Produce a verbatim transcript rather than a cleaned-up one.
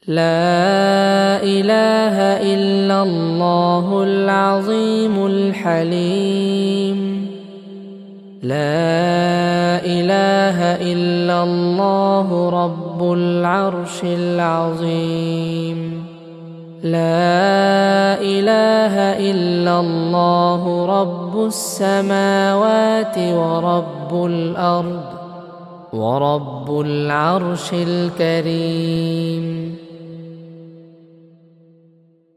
لا إله إلا الله العظيم الحليم. لا إله إلا الله رب العرش العظيم. لا إله إلا الله رب السماوات ورب الأرض ورب العرش الكريم.